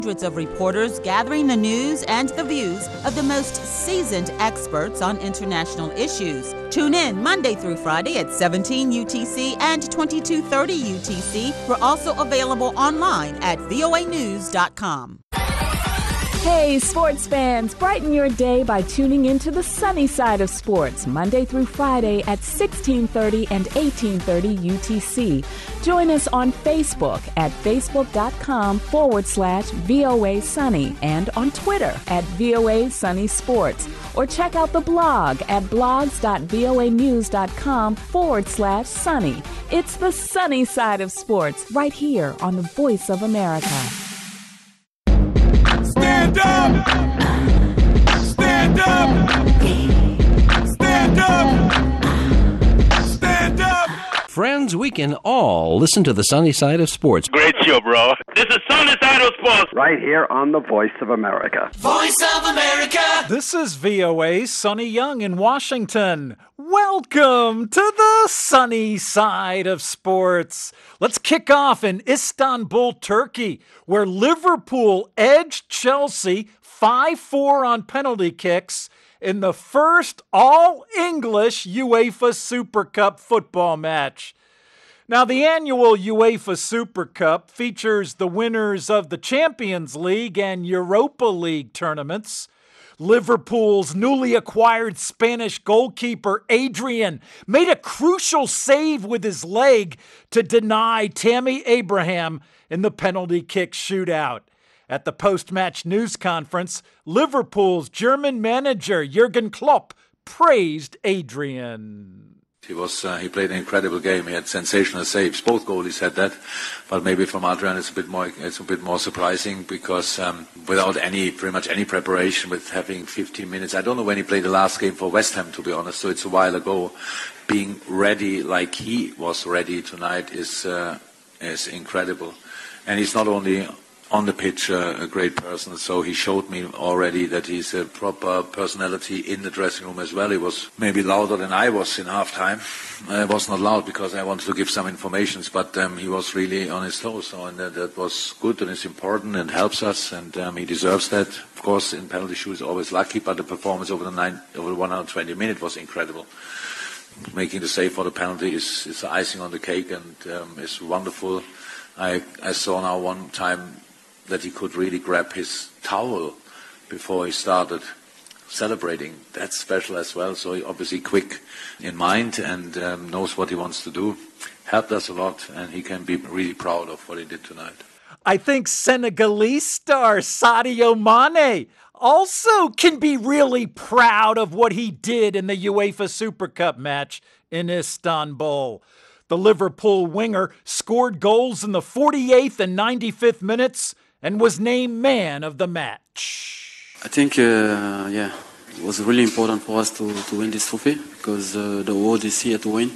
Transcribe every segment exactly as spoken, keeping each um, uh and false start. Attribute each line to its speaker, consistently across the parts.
Speaker 1: Hundreds of reporters gathering the news and the views of the most seasoned experts on international issues. Tune in Monday through Friday at seventeen U T C and twenty-two thirty U T C. We're also available online at V O A news dot com.
Speaker 2: Hey, sports fans, brighten your day by tuning into the sunny side of sports, Monday through Friday at sixteen thirty and eighteen thirty U T C. Join us on Facebook at facebook.com forward slash VOA Sunny and on Twitter at V O A Sunny Sports. Or check out the blog at blogs.voanews.com forward slash sunny. It's the sunny side of sports right here on the Voice of America.
Speaker 3: Stand up! Stand up! Stand up! Stand up!
Speaker 4: Friends, we can all listen to the sunny side of sports.
Speaker 5: Great show, bro. This is Sunny Side of Sports.
Speaker 6: Right here on the Voice of America.
Speaker 3: Voice of America!
Speaker 7: This is V O A's Sonny Young in Washington. Welcome to the sunny side of sports. Let's kick off in Istanbul, Turkey, where Liverpool edged Chelsea five four on penalty kicks in the first all-English UEFA Super Cup football match. Now, the annual UEFA Super Cup features the winners of the Champions League and Europa League tournaments. Liverpool's newly acquired Spanish goalkeeper Adrian made a crucial save with his leg to deny Tammy Abraham in the penalty kick shootout. At the post-match news conference, Liverpool's German manager Jurgen Klopp praised Adrian.
Speaker 8: He was uh, he played an incredible game. He had sensational saves. Both goalies had that, but maybe from Adrian it's a bit more it's a bit more surprising because um, without any pretty much any preparation, with having fifteen minutes. I don't know when he played the last game for West Ham, to be honest. So it's a while ago. Being ready like he was ready tonight is uh, is incredible, and he's not only on the pitch uh, a great person, so he showed me already that he's a proper personality in the dressing room as well. He was maybe louder than I was in halftime. I was not loud because I wanted to give some information, but um, he was really on his toes, so and that, that was good and it's important and helps us, and um, he deserves that. Of course, in penalty shoots, always lucky, but the performance over the nine, over the one hundred twenty minutes was incredible. Making the save for the penalty is, is the icing on the cake, and um, it's wonderful. I, I saw now one time that he could really grab his towel before he started celebrating. That's special as well. So he obviously quick in mind and um, knows what he wants to do. Helped us a lot, and he can be really proud of what he did tonight.
Speaker 7: I think Senegalese star Sadio Mane also can be really proud of what he did in the UEFA Super Cup match in Istanbul. The Liverpool winger scored goals in the forty-eighth and ninety-fifth minutes and was named man of the match.
Speaker 9: I think, uh, yeah, it was really important for us to, to win this trophy because uh, the world is here to win.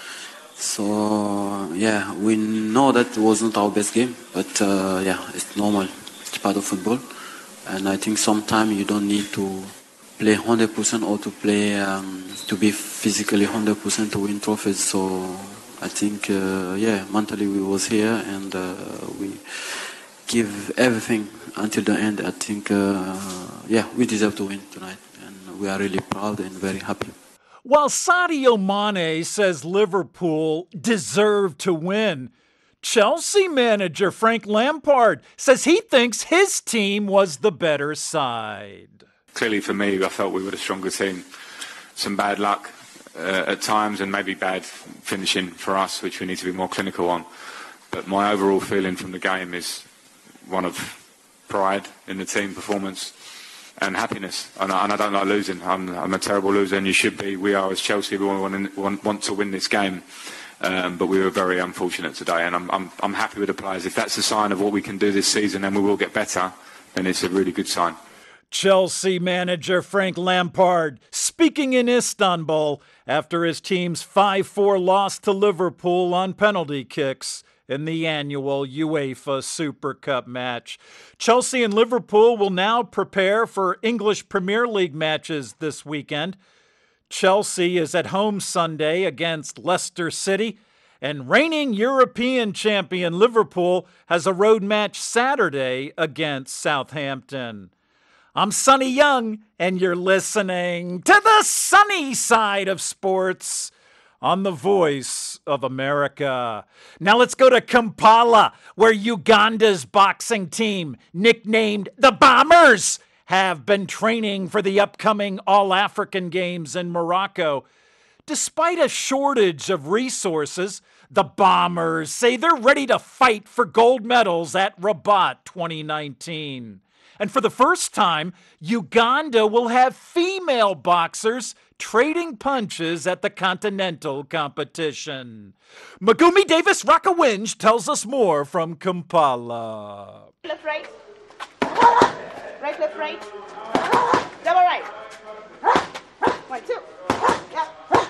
Speaker 9: So, yeah, we know that it was not our best game, but uh, yeah, it's normal. It's part of football. And I think sometimes you don't need to play one hundred percent or to play, um, to be physically one hundred percent to win trophies. So I think, uh, yeah, mentally we was here and uh, we give everything until the end. I think, uh, yeah, we deserve to win tonight, and we are really proud and very happy.
Speaker 7: While Sadio Mane says Liverpool deserved to win, Chelsea manager Frank Lampard says he thinks his team was the better side.
Speaker 10: Clearly for me, I felt we were the stronger team. Some bad luck uh, at times and maybe bad finishing for us, which we need to be more clinical on. But my overall feeling from the game is one of pride in the team performance and happiness. And I, and I don't like losing. I'm, I'm a terrible loser, and you should be. We are as Chelsea. We want, want, want to win this game. Um, but we were very unfortunate today, and I'm, I'm, I'm happy with the players. If that's a sign of what we can do this season and we will get better, then it's a really good sign.
Speaker 7: Chelsea manager Frank Lampard speaking in Istanbul after his team's five four loss to Liverpool on penalty kicks in the annual UEFA Super Cup match. Chelsea and Liverpool will now prepare for English Premier League matches this weekend. Chelsea is at home Sunday against Leicester City, And reigning European champion Liverpool has a road match Saturday against Southampton. I'm Sonny Young, and you're listening to the sunny side of sports on the Voice of America. Now let's go to Kampala, where Uganda's boxing team, nicknamed the Bombers, have been training for the upcoming All-African Games in Morocco. Despite a shortage of resources, the Bombers say they're ready to fight for gold medals at Rabat twenty nineteen. And for the first time, Uganda will have female boxers trading punches at the continental competition. Magumi Davis Rakawinj tells us more from Kampala.
Speaker 11: Left, right. Right, left, right. Double right. One, two. Yeah.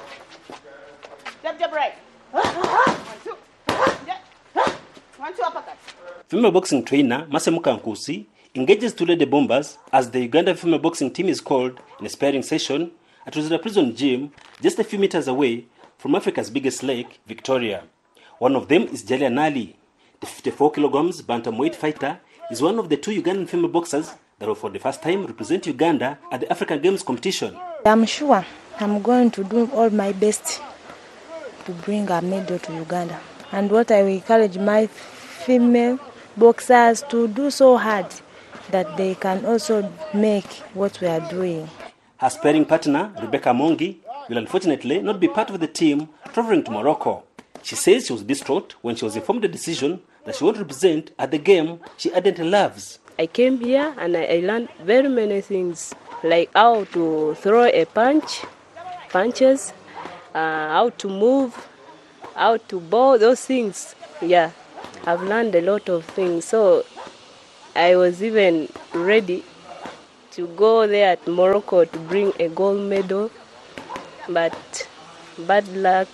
Speaker 11: Jab, jab, right. One, two. Yeah. One, two, uppercut.
Speaker 12: Female boxing trainer Masemuka Nkusi engages to lead the Bombers as the Uganda female boxing team is called in a sparring session at Rosetta Prison Gym just a few meters away from Africa's biggest lake, Victoria. One of them is Jalia Nali. The fifty-four kilograms bantamweight fighter is one of the two Ugandan female boxers that will for the first time represent Uganda at the African Games competition.
Speaker 13: I'm sure I'm going to do all my best to bring a medal to Uganda. And what I will encourage my female boxers to do so hard that they can also make what we are doing.
Speaker 12: Her sparring partner, Rebecca Mongi, will unfortunately not be part of the team traveling to Morocco. She says she was distraught when she was informed the decision that she won't represent at the game she ardently loves.
Speaker 14: I came here and I, I learned very many things, like how to throw a punch, punches, uh, how to move, how to bow, those things. Yeah, I've learned a lot of things. So I was even ready to go there at Morocco to bring a gold medal, but bad luck,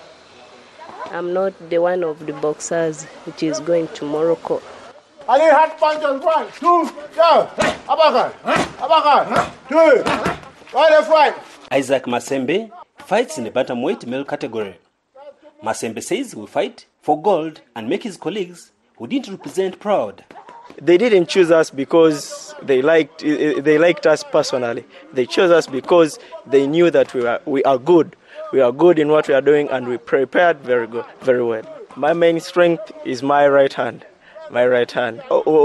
Speaker 14: I'm not the one of the boxers which is going to Morocco.
Speaker 15: Ali had punch on one, two, go, uppercut, uppercut, two, right left right.
Speaker 12: Isaac Masembe fights in the bantamweight male category. Masembe says he will fight for gold and make his colleagues who didn't represent proud.
Speaker 16: They didn't choose us because they liked they liked us personally. They chose us because they knew that we are we are good. We are good in what we are doing, and we prepared very good, very well. My main strength is my right hand. My right hand.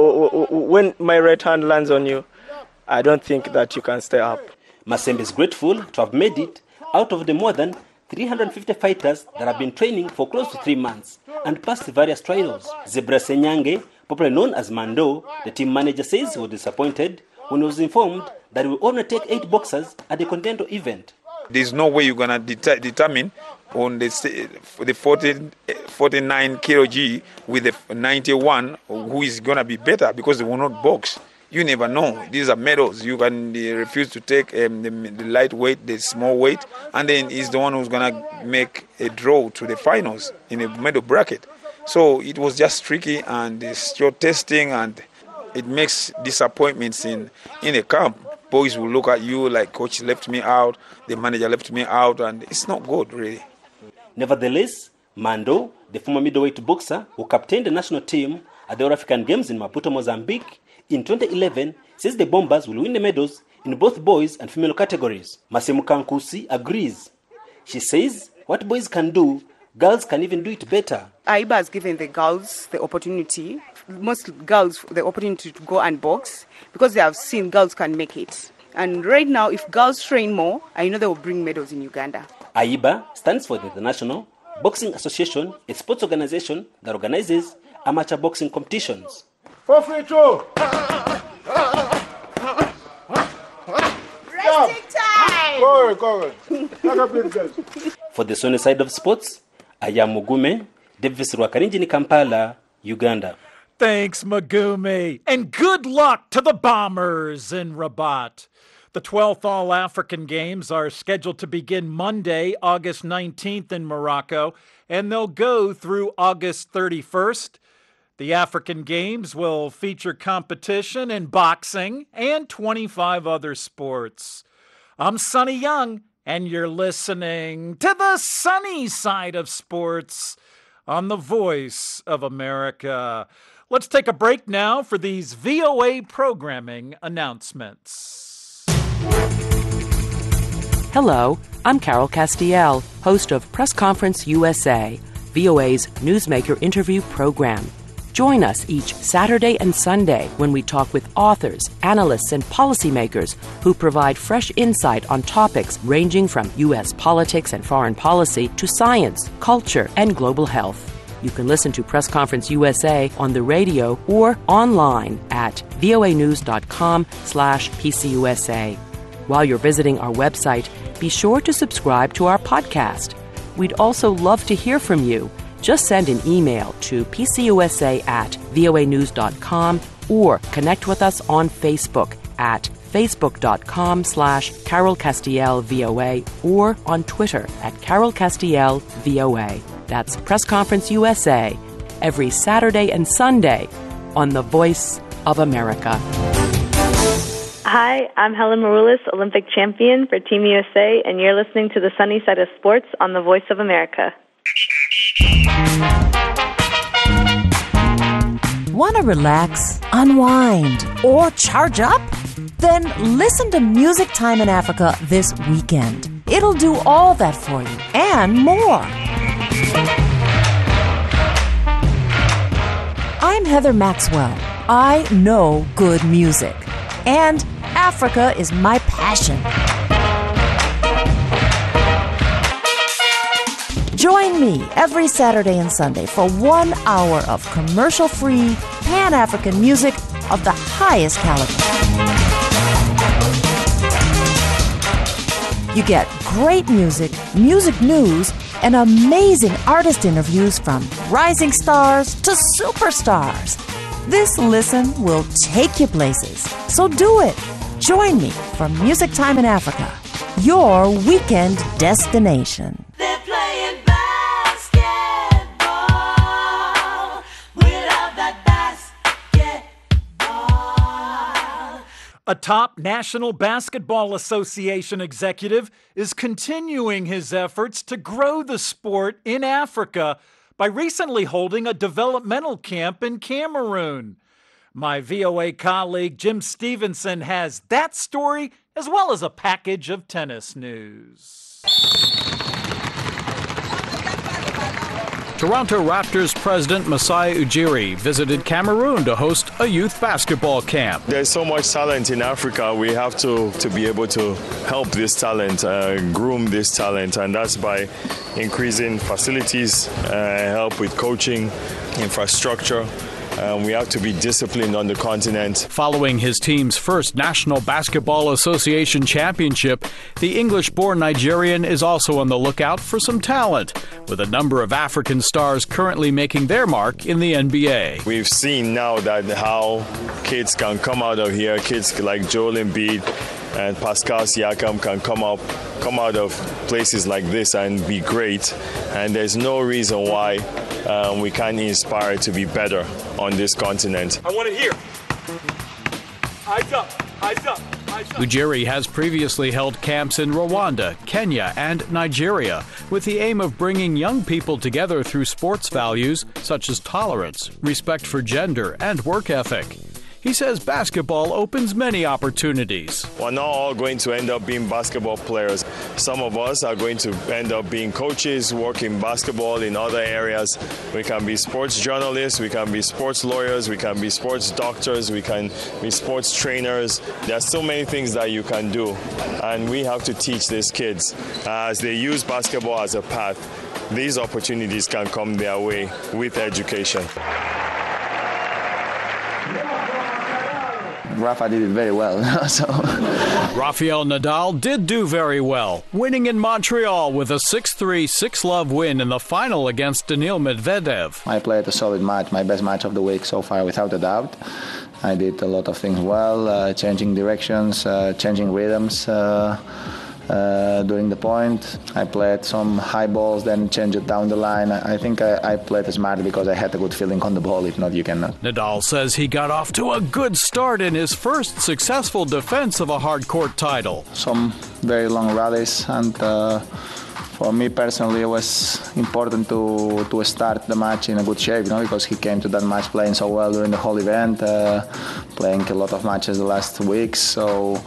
Speaker 16: When my right hand lands on you, I don't think that you can stay up.
Speaker 12: Masembe is grateful to have made it out of the more than three hundred fifty fighters that have been training for close to three months and passed various trials. Zebra Senyange, popularly known as Mando, the team manager, says he was disappointed when he was informed that he will only take eight boxers at the Continental event.
Speaker 17: There's no way you're going to det- determine on the, the forty, forty-nine kilo G with the ninety-one who is going to be better, because they will not box. You never know. These are medals. You can uh, refuse to take um, the, the lightweight, the small weight, and then he's the one who's going to make a draw to the finals in a medal bracket. So it was just tricky, and it's your testing, and it makes disappointments in, in a camp. Boys will look at you like, coach left me out, the manager left me out, and it's not good, really.
Speaker 12: Nevertheless, Mando, the former middleweight boxer who captained the national team at the All African Games in Maputo, Mozambique in twenty eleven, says the Bombers will win the medals in both boys and female categories. Masemuka Nkusi agrees. She says what boys can do, girls can even do it better.
Speaker 18: AIBA has given the girls the opportunity, most girls the opportunity to go and box, because they have seen girls can make it. And right now, if girls train more, I know they will bring medals in Uganda.
Speaker 12: AIBA stands for the International Boxing Association, a sports organization that organizes amateur boxing competitions.
Speaker 15: For free throw.
Speaker 11: Resting time.
Speaker 15: Go ahead, go ahead.
Speaker 12: For the sunny side of sports, I am Mugume, Davis Rwakarinji in Kampala, Uganda.
Speaker 7: Thanks, Magumi. And good luck to the Bombers in Rabat. The twelfth All-African Games are scheduled to begin Monday, August nineteenth in Morocco, and they'll go through August thirty-first. The African Games will feature competition in boxing and twenty-five other sports. I'm Sonny Young, and you're listening to the sunny side of sports on the Voice of America. Let's take a break now for these V O A programming announcements.
Speaker 19: Hello, I'm Carol Castiel, host of Press Conference U S A, V O A's newsmaker interview program. Join us each Saturday and Sunday when we talk with authors, analysts, and policymakers who provide fresh insight on topics ranging from U S politics and foreign policy to science, culture, and global health. You can listen to Press Conference U S A on the radio or online at voanews.com slash PCUSA. While you're visiting our website, be sure to subscribe to our podcast. We'd also love to hear from you. Just send an email to pcusa at voanews.com or connect with us on Facebook at facebook.com slash Carol Castiel VOA or on Twitter at Carol Castiel VOA. That's Press Conference U S A, every Saturday and Sunday on The Voice of America.
Speaker 20: Hi, I'm Helen Maroulis, Olympic champion for Team U S A, and you're listening to the Sunny Side of Sports on The Voice of America.
Speaker 21: Want to relax, unwind, or charge up? Then listen to Music Time in Africa this weekend. It'll do all that for you and more. I'm Heather Maxwell. I know good music. And Africa is my passion. Join me every Saturday and Sunday for one hour of commercial-free, Pan-African music of the highest caliber. You get great music, music news, and amazing artist interviews from rising stars to superstars. This listen will take you places. So do it. Join me for Music Time in Africa, your weekend destination.
Speaker 3: They're playing basketball. We love that basketball.
Speaker 7: A top National Basketball Association executive is continuing his efforts to grow the sport in Africa by recently holding a developmental camp in Cameroon. My V O A colleague Jim Stevenson has that story as well as a package of tennis news.
Speaker 22: Toronto Raptors president Masai Ujiri visited Cameroon to host a youth basketball camp.
Speaker 23: There's so much talent in Africa. We have to, to be able to help this talent, uh, groom this talent, and that's by increasing facilities, uh, help with coaching, infrastructure. Um, we have to be disciplined on the continent.
Speaker 22: Following his team's first National Basketball Association championship, the English-born Nigerian is also on the lookout for some talent, with a number of African stars currently making their mark in the N B A.
Speaker 23: We've seen now that how kids can come out of here, kids like Joel Embiid and Pascal Siakam can come up, come out of places like this and be great. And there's no reason why um, we can't inspire to be better on this continent.
Speaker 3: I want it here. Eyes up, eyes up, eyes up.
Speaker 22: Ujiri has previously held camps in Rwanda, Kenya, and Nigeria with the aim of bringing young people together through sports values such as tolerance, respect for gender, and work ethic. He says basketball opens many opportunities.
Speaker 23: We're not all going to end up being basketball players. Some of us are going to end up being coaches, working basketball in other areas. We can be sports journalists, we can be sports lawyers, we can be sports doctors, we can be sports trainers. There are so many things that you can do, and we have to teach these kids as they use basketball as a path. These opportunities can come their way with education.
Speaker 24: Rafa did it very well. so.
Speaker 22: Rafael Nadal did do very well, winning in Montreal with a six three, six love win in the final against Daniil Medvedev.
Speaker 24: I played a solid match, my best match of the week so far, without a doubt. I did a lot of things well, uh, changing directions, uh, changing rhythms. Uh, Uh, during the point, I played some high balls, then changed it down the line. I, I think I, I played smart because I had a good feeling on the ball. If not, you cannot.
Speaker 22: Nadal says he got off to a good start in his first successful defense of a hard court title.
Speaker 24: Some very long rallies, and uh, For me personally, it was important to to start the match in a good shape, you know, because he came to that match playing so well during the whole event, uh, playing a lot of matches the last weeks. So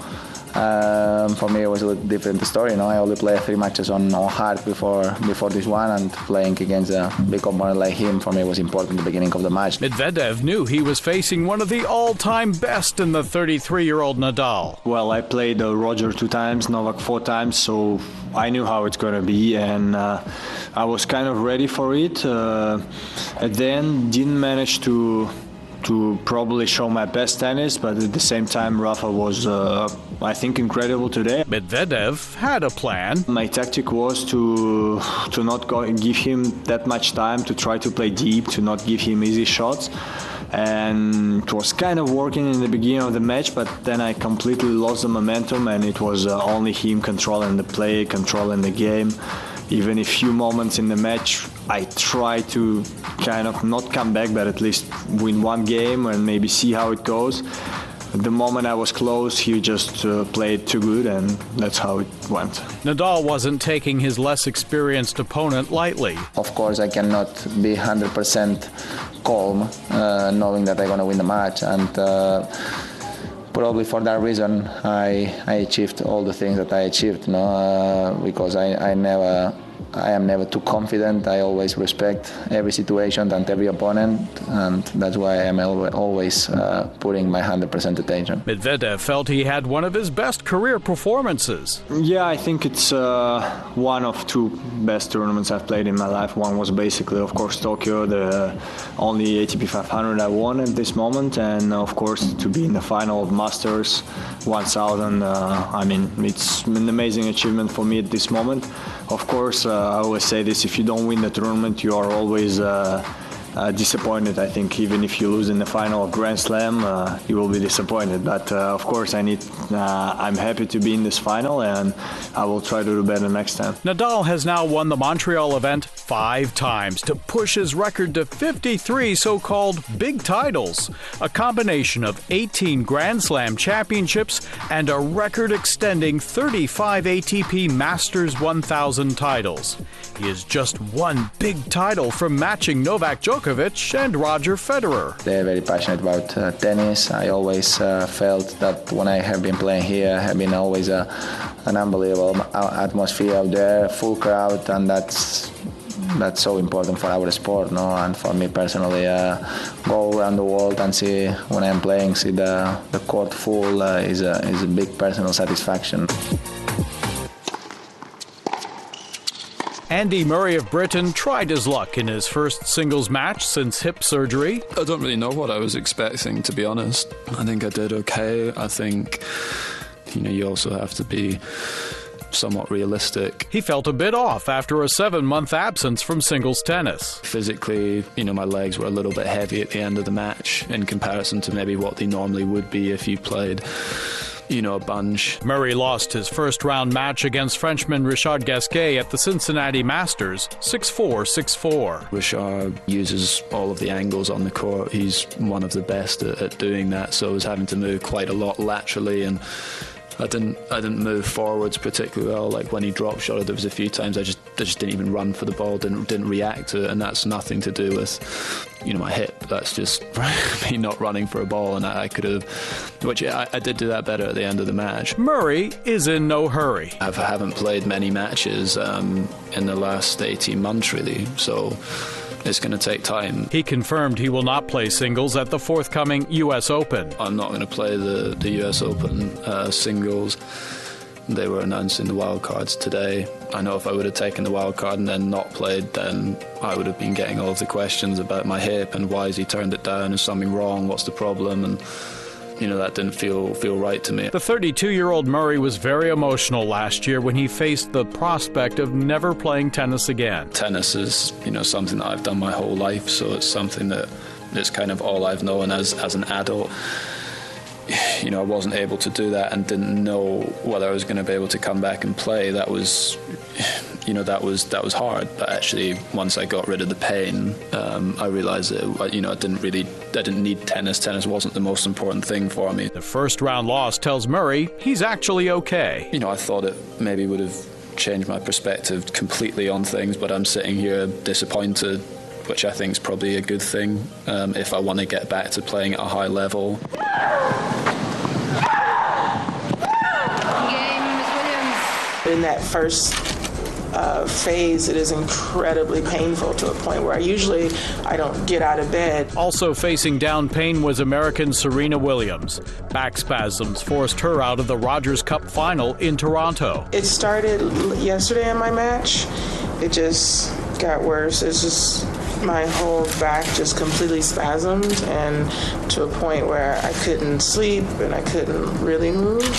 Speaker 24: um, for me, it was a little different story. You know, I only played three matches on, on hard before before this one, and playing against a big opponent like him for me was important at the beginning of the match.
Speaker 22: Medvedev knew he was facing one of the all-time best in the thirty-three-year-old Nadal.
Speaker 1: Well, I played uh, Roger two times, Novak four times, so I knew how it's going to be, and uh, I was kind of ready for it. Uh, at the end, didn't manage to to probably show my best tennis, but at the same time, Rafa was, uh, I think, incredible today.
Speaker 22: Medvedev had a plan.
Speaker 1: My tactic was to to not go give him that much time, to try to play deep, to not give him easy shots. And it was kind of working in the beginning of the match, but then I completely lost the momentum, and it was uh, only him controlling the play, controlling the game. Even a few moments in the match, I tried to kind of not come back, but at least win one game and maybe see how it goes. The moment I was close, he just uh, played too good, and that's how it went.
Speaker 22: Nadal wasn't taking his less experienced opponent lightly.
Speaker 24: Of course, I cannot be one hundred percent calm, uh, knowing that I'm going to win the match, and uh, probably for that reason, I I achieved all the things that I achieved. You know, uh, because I I never. I am never too confident. I always respect every situation and every opponent, and that's why I am always uh, putting my one hundred percent attention.
Speaker 22: Medvedev felt he had one of his best career performances.
Speaker 1: Yeah, I think it's uh, one of two best tournaments I've played in my life. One was basically, of course, Tokyo, the only A T P five hundred I won at this moment, and of course to be in the final of Masters one thousand. Uh, I mean, it's an amazing achievement for me at this moment. Of course, uh, I always say this, if you don't win the tournament, you are always uh, uh, disappointed. I think even if you lose in the final of Grand Slam, uh, you will be disappointed. But uh, of course, I need. Uh, I'm happy to be in this final, and I will try to do better next time.
Speaker 22: Nadal has now won the Montreal event five times to push his record to fifty-three so-called big titles, a combination of eighteen Grand Slam championships and a record-extending thirty-five A T P Masters one thousand titles. He is just one big title from matching Novak Djokovic and Roger Federer.
Speaker 24: They're very passionate about uh, tennis. I always uh, felt that when I have been playing here, I have been always a, an unbelievable atmosphere out there, full crowd, and that's that's so important for our sport, no? And for me personally, uh, go around the world and see when I'm playing, see the the court full uh, is a is a big personal satisfaction.
Speaker 22: Andy Murray of Britain tried his luck in his first singles match since hip surgery.
Speaker 2: I don't really know what I was expecting, to be honest. I think I did okay. I think, you know, you also have to be somewhat realistic.
Speaker 22: He felt a bit off after a seven-month absence from singles tennis.
Speaker 2: Physically, you know, my legs were a little bit heavy at the end of the match in comparison to maybe what they normally would be if you played, you know, a bunch.
Speaker 22: Murray lost his first-round match against Frenchman Richard Gasquet at the Cincinnati Masters, six four, six four.
Speaker 2: Richard uses all of the angles on the court. He's one of the best at, at doing that, so I was having to move quite a lot laterally, and I didn't I didn't move forwards particularly well. Like when he drop shot, there was a few times I just I just didn't even run for the ball, didn't didn't react to it, and that's nothing to do with, you know, my hip. That's just me not running for a ball, and I, I could have, which I, I did do that better at the end of the match.
Speaker 22: Murray is in no hurry.
Speaker 2: I've, I haven't played many matches um, in the last eighteen months really, so it's going to take time.
Speaker 22: He confirmed he will not play singles at the forthcoming U S Open.
Speaker 2: I'm not going to play the, the U S Open uh, singles. They were announcing the wild cards today. I know if I would have taken the wild card and then not played, then I would have been getting all of the questions about my hip and why has he turned it down, is something wrong, what's the problem, and you know, that didn't feel feel right to me.
Speaker 22: The thirty-two-year-old Murray was very emotional last year when he faced the prospect of never playing tennis again.
Speaker 2: Tennis is, you know, something that I've done my whole life, so it's something that it's kind of all I've known as as an adult. You know, I wasn't able to do that and didn't know whether I was going to be able to come back and play. That was, you know, that was that was hard. But actually, once I got rid of the pain, um, I realised that, you know, I didn't really, I didn't need tennis. Tennis wasn't the most important thing for me.
Speaker 22: The first round loss tells Murray he's actually okay.
Speaker 2: You know, I thought it maybe would have changed my perspective completely on things, but I'm sitting here disappointed, which I think is probably a good thing um, if I want to get back to playing at a high level.
Speaker 4: In that first uh, phase, it is incredibly painful to a point where I usually I don't get out of bed.
Speaker 22: Also facing down pain was American Serena Williams. Back spasms forced her out of the Rogers Cup final in Toronto.
Speaker 4: It started yesterday in my match. It just got worse. It's just my whole back just completely spasmed, and to a point where I couldn't sleep and I couldn't really move.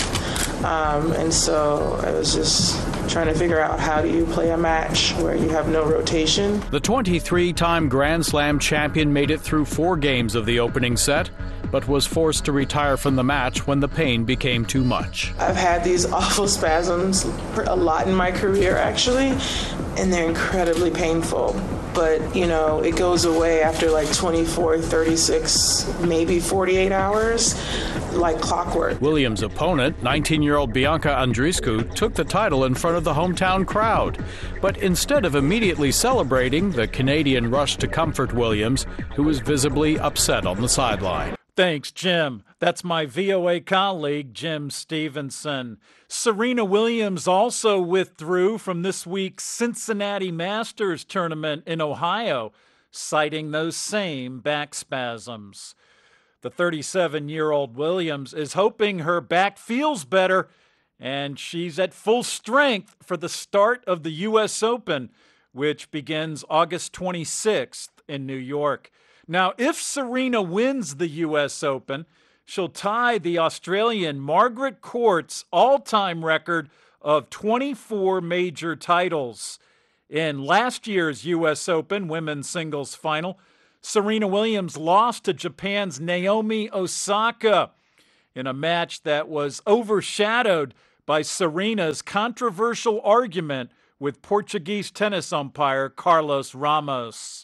Speaker 4: Um, and so I was just trying to figure out, how do you play a match where you have no rotation?
Speaker 22: The twenty-three-time Grand Slam champion made it through four games of the opening set, but was forced to retire from the match when the pain became too much.
Speaker 4: I've had these awful spasms a lot in my career, actually, and they're incredibly painful. But, you know, it goes away after like twenty-four, thirty-six, maybe forty-eight hours, like clockwork.
Speaker 22: Williams' opponent, nineteen-year-old Bianca Andreescu, took the title in front of the hometown crowd. But instead of immediately celebrating, the Canadian rushed to comfort Williams, who was visibly upset on the sideline.
Speaker 7: Thanks, Jim. That's my V O A colleague, Jim Stevenson. Serena Williams also withdrew from this week's Cincinnati Masters tournament in Ohio, citing those same back spasms. The thirty-seven-year-old Williams is hoping her back feels better, and she's at full strength for the start of the U S Open, which begins August twenty-sixth in New York. Now, if Serena wins the U S Open, she'll tie the Australian Margaret Court's all-time record of twenty-four major titles. In last year's U S Open women's singles final, Serena Williams lost to Japan's Naomi Osaka in a match that was overshadowed by Serena's controversial argument with Portuguese tennis umpire Carlos Ramos.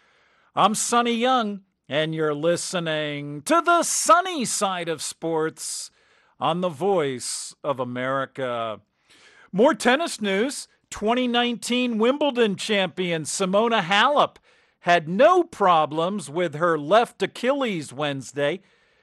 Speaker 7: I'm Sonny Young, and you're listening to the sunny side of sports on the Voice of America. More tennis news. twenty nineteen Wimbledon champion Simona Halep had no problems with her left Achilles Wednesday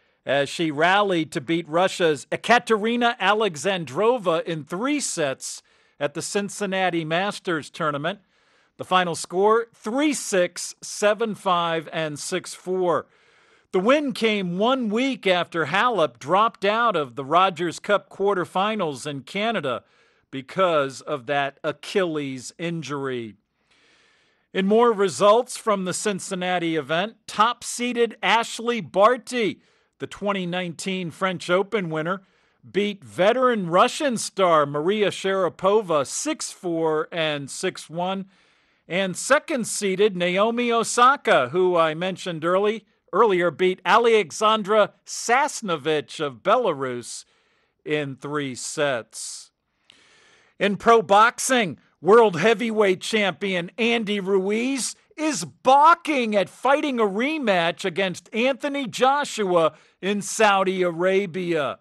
Speaker 7: as she rallied to beat Russia's Ekaterina Alexandrova in three sets at the Cincinnati Masters tournament. The final score, three six, seven five, and six four. The win came one week after Halep dropped out of the Rogers Cup quarterfinals in Canada because of that Achilles injury. In more results from the Cincinnati event, top-seeded Ashley Barty, the twenty nineteen French Open winner, beat veteran Russian star Maria Sharapova six four and six one. And second-seeded Naomi Osaka, who I mentioned early, earlier, beat Alexandra Sasnovich of Belarus in three sets. In pro boxing, world heavyweight champion Andy Ruiz is balking at fighting a rematch against Anthony Joshua in Saudi Arabia.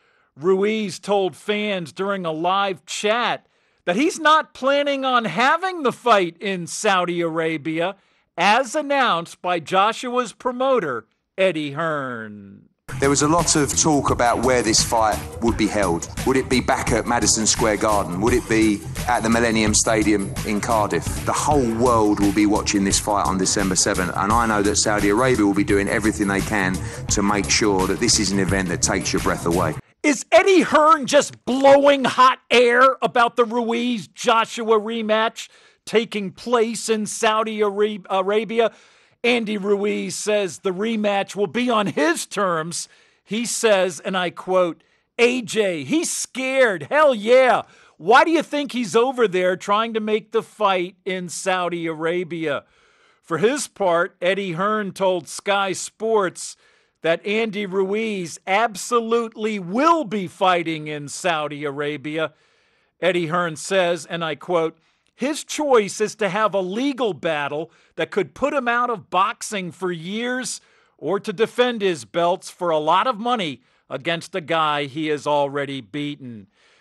Speaker 7: Ruiz told fans during a live chat that he's not planning on having the fight in Saudi Arabia, as announced by Joshua's promoter, Eddie Hearn.
Speaker 5: There was a lot of talk about where this fight would be held. Would it be back at Madison Square Garden? Would it be at the Millennium Stadium in Cardiff? The whole world will be watching this fight on December seventh, and I know that Saudi Arabia will be doing everything they can to make sure that this is an event that takes your breath away.
Speaker 7: Is Eddie Hearn just blowing hot air about the Ruiz-Joshua rematch taking place in Saudi Arabia? Andy Ruiz says the rematch will be on his terms. He says, and I quote, A J, he's scared. Hell yeah. Why do you think he's over there trying to make the fight in Saudi Arabia? For his part, Eddie Hearn told Sky Sports that Andy Ruiz absolutely will be fighting in Saudi Arabia. Eddie Hearn says, and I quote, his choice is to have a legal battle that could put him out of boxing for years or to defend his belts for a lot of money against a guy he has already beaten.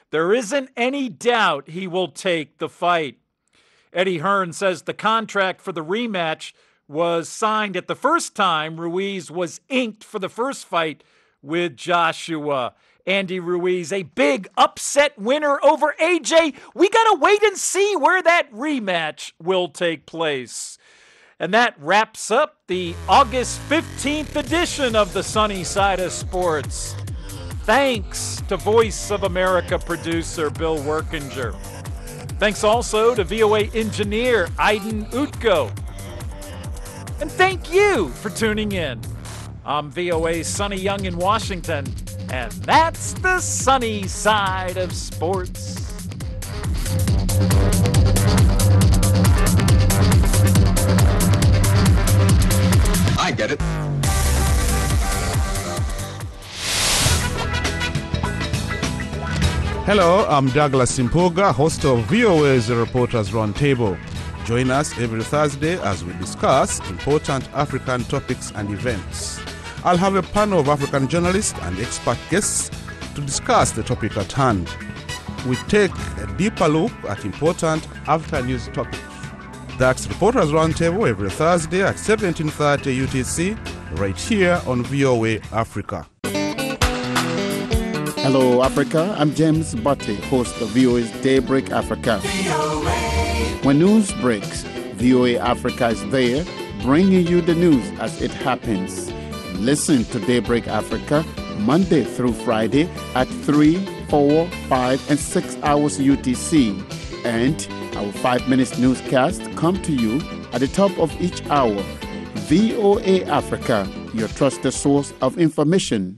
Speaker 7: There isn't any doubt he will take the fight. Eddie Hearn says the contract for the rematch was signed at the first time Ruiz was inked for the first fight with Joshua. Andy Ruiz, a big upset winner over A J. We got to wait and see where that rematch will take place. And that wraps up the August fifteenth edition of the Sunny Side of Sports. Thanks to Voice of America producer Bill Workinger. Thanks also to V O A engineer Aiden Utko. And thank you for tuning in. I'm V O A's Sonny Young in Washington, and that's the Sunny Side of Sports.
Speaker 6: I get it.
Speaker 8: Hello, I'm Douglas Simpoga, host of V O A's Reporters Roundtable. Join us every Thursday as we discuss important African topics and events. I'll have a panel of African journalists and expert guests to discuss the topic at hand. We take a deeper look at important African news topics. That's Reporters Roundtable every Thursday at seventeen thirty U T C, right here on V O A Africa.
Speaker 9: Hello, Africa. I'm James Butte, host of V O A's Daybreak Africa. When news breaks, V O A Africa is there, bringing you the news as it happens. Listen to Daybreak Africa Monday through Friday at three, four, five, and six hours U T C. And our five minutes newscast come to you at the top of each hour. V O A Africa, your trusted source of information.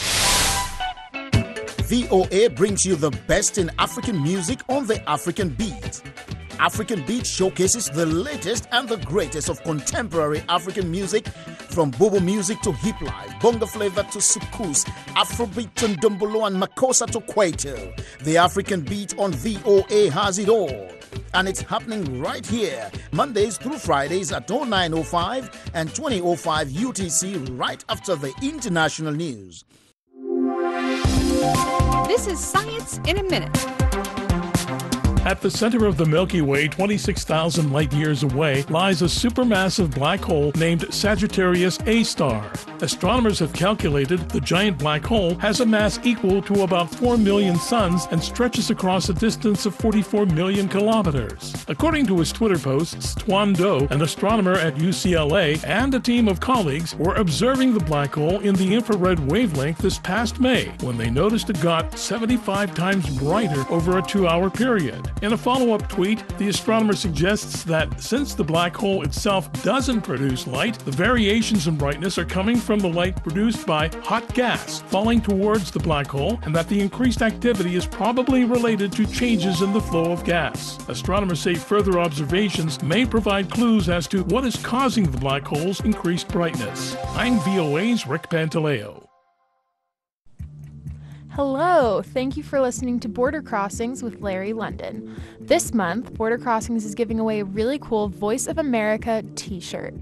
Speaker 10: V O A brings you the best in African music on the African Beat. African Beat showcases the latest and the greatest of contemporary African music, from Bobo music to hip life, bongo flavor to soukous, Afrobeat to ndombolo and makossa to kwaito. The African Beat on V O A has it all. And it's happening right here, Mondays through Fridays at oh nine oh five and twenty oh five U T C, right after the international news.
Speaker 25: This is Science in a Minute.
Speaker 26: At the center of the Milky Way, twenty-six thousand light-years away, lies a supermassive black hole named Sagittarius A star. Astronomers have calculated the giant black hole has a mass equal to about four million suns and stretches across a distance of forty-four million kilometers. According to his Twitter posts, Tuan Do, an astronomer at U C L A, and a team of colleagues were observing the black hole in the infrared wavelength this past May, when they noticed it got seventy-five times brighter over a two-hour period. In a follow-up tweet, the astronomer suggests that since the black hole itself doesn't produce light, the variations in brightness are coming from the light produced by hot gas falling towards the black hole, and that the increased activity is probably related to changes in the flow of gas. Astronomers say further observations may provide clues as to what is causing the black hole's increased brightness. I'm V O A's Rick Pantaleo.
Speaker 27: Hello, thank you for listening to Border Crossings with Larry London. This month, Border Crossings is giving away a really cool Voice of America t-shirt.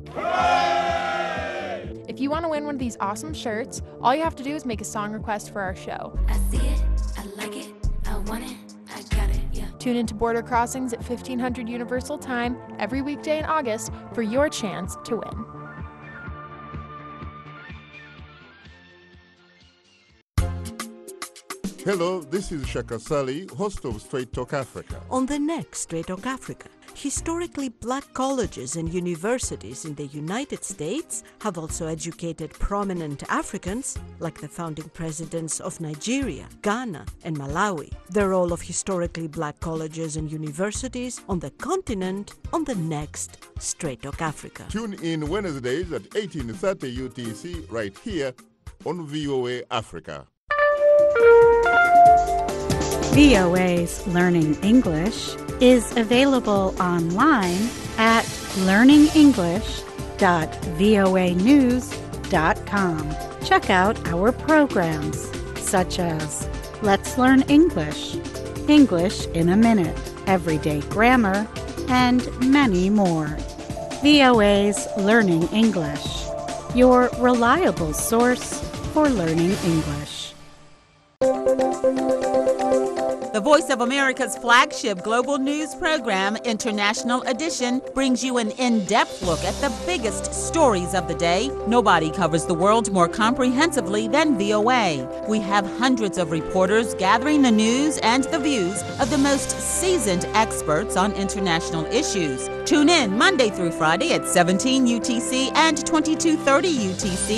Speaker 27: If you want to win one of these awesome shirts, all you have to do is make a song request for our show.
Speaker 28: I see it, I like it, I want it, I got it, yeah.
Speaker 27: Tune into Border Crossings at fifteen hundred Universal Time every weekday in August for your chance to win.
Speaker 29: Hello, this is Shaka Sali, host of Straight Talk Africa.
Speaker 30: On the next Straight Talk Africa, historically black colleges and universities in the United States have also educated prominent Africans, like the founding presidents of Nigeria, Ghana, and Malawi. The role of historically black colleges and universities on the continent on the next Straight Talk Africa.
Speaker 29: Tune in Wednesdays at eighteen thirty U T C right here on V O A Africa.
Speaker 31: V O A's Learning English is available online at learning english dot voa news dot com. Check out our programs such as Let's Learn English, English in a Minute, Everyday Grammar, and many more. V O A's Learning English, your reliable source for learning English.
Speaker 11: The Voice of America's flagship global news program, International Edition, brings you an in-depth look at the biggest stories of the day. Nobody covers the world more comprehensively than V O A. We have hundreds of reporters gathering the news and the views of the most seasoned experts on international issues. Tune in Monday through Friday at seventeen U T C and twenty-two thirty U T C